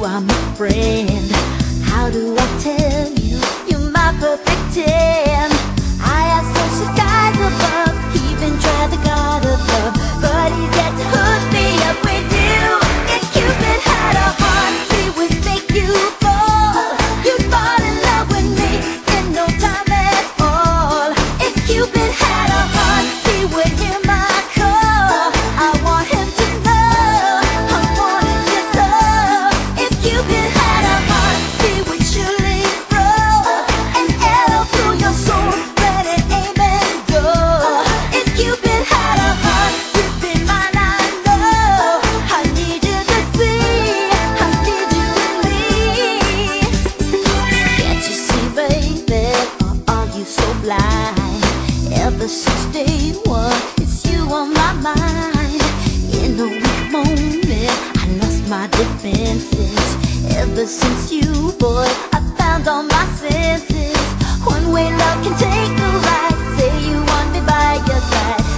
are my friend. How do I tell you, you're my perfect 10? I have such the skies above, even tried the God of love, but he's yet to hook me up with you. If Cupid had a heart, he would make you fall. You'd fall in love with me in no time at all. If Cupid had a heart, he would hear my call. I want him to know I wanted his love. If Cupid had a heart, he would surely throw an arrow through your soul, let it aim and go. If Cupid had a heart, you'd be mine, I know. I need you to see, I need you in me. Can't you see, baby, or are you so blind? Ever since day one, it's you on my mind. In a weak moment, I lost my defenses. Ever since you, boy, I found all my senses. One way love can take a ride. Say you want me by your side.